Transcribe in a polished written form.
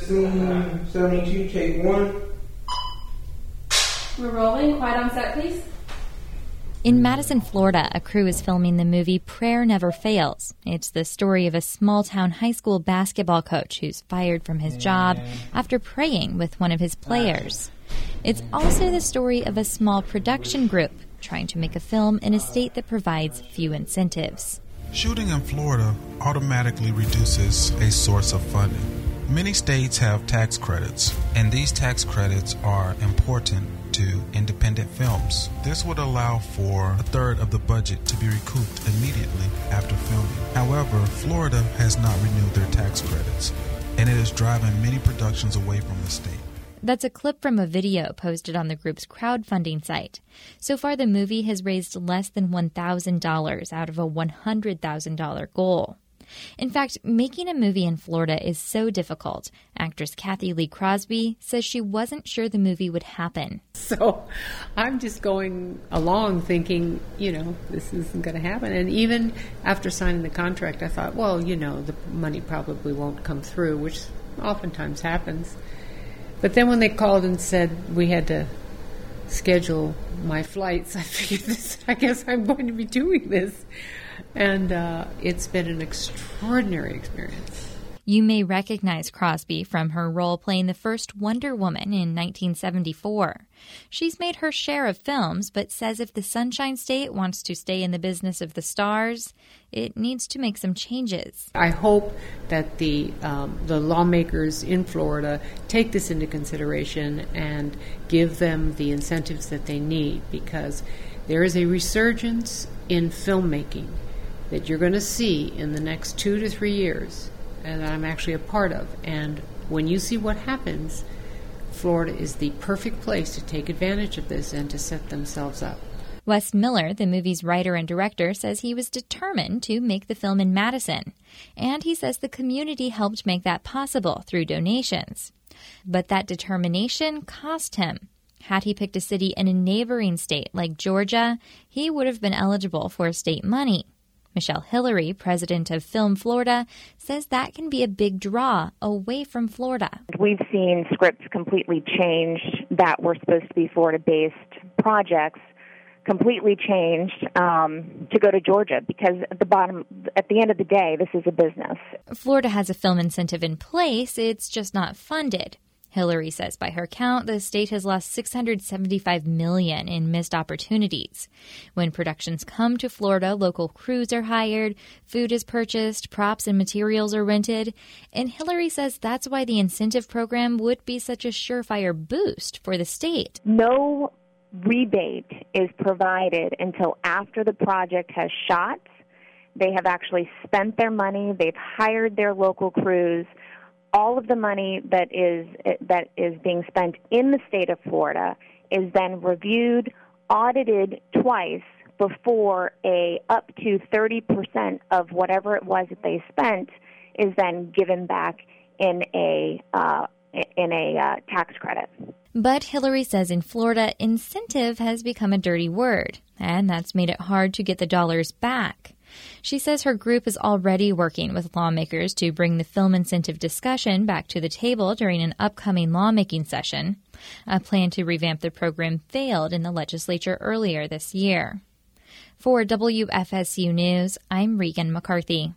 Scene 72, take 1. We're rolling. Quiet on set, please. In Madison, Florida, a crew is filming the movie Prayer Never Fails. It's the story of a small-town high school basketball coach who's fired from his job after praying with one of his players. It's also the story of a small production group trying to make a film in a state that provides few incentives. Shooting in Florida automatically reduces a source of funding. Many states have tax credits, and these tax credits are important to independent films. This would allow for a third of the budget to be recouped immediately after filming. However, Florida has not renewed their tax credits, and it is driving many productions away from the state. That's a clip from a video posted on the group's crowdfunding site. So far, the movie has raised less than $1,000 out of a $100,000 goal. In fact, making a movie in Florida is so difficult. Actress Kathy Lee Crosby says she wasn't sure the movie would happen. So I'm just going along thinking, this isn't going to happen. And even after signing the contract, I thought, the money probably won't come through, which oftentimes happens. But then when they called and said we had to schedule my flights, I figured I guess I'm going to be doing this. And it's been an extraordinary experience. You may recognize Crosby from her role playing the first Wonder Woman in 1974. She's made her share of films, but says if the Sunshine State wants to stay in the business of the stars, it needs to make some changes. I hope that the lawmakers in Florida take this into consideration and give them the incentives that they need, because there is a resurgence in filmmaking that you're going to see in the next 2 to 3 years, and that I'm actually a part of. And when you see what happens, Florida is the perfect place to take advantage of this and to set themselves up. Wes Miller, the movie's writer and director, says he was determined to make the film in Madison. And he says the community helped make that possible through donations. But that determination cost him. Had he picked a city in a neighboring state like Georgia, he would have been eligible for state money. Michelle Hillary, president of Film Florida, says that can be a big draw away from Florida. We've seen scripts completely changed that were supposed to be Florida-based projects, completely changed to go to Georgia, because at the end of the day, this is a business. Florida has a film incentive in place, it's just not funded. Hillary says by her count, the state has lost $675 million in missed opportunities. When productions come to Florida, local crews are hired, food is purchased, props and materials are rented. And Hillary says that's why the incentive program would be such a surefire boost for the state. No rebate is provided until after the project has shot. They have actually spent their money. They've hired their local crews. All of the money that is being spent in the state of Florida is then reviewed, audited twice before up to 30% of whatever it was that they spent is then given back in a tax credit. But Hillary says in Florida, incentive has become a dirty word, and that's made it hard to get the dollars back. She says her group is already working with lawmakers to bring the film incentive discussion back to the table during an upcoming lawmaking session. A plan to revamp the program failed in the legislature earlier this year. For WFSU News, I'm Regan McCarthy.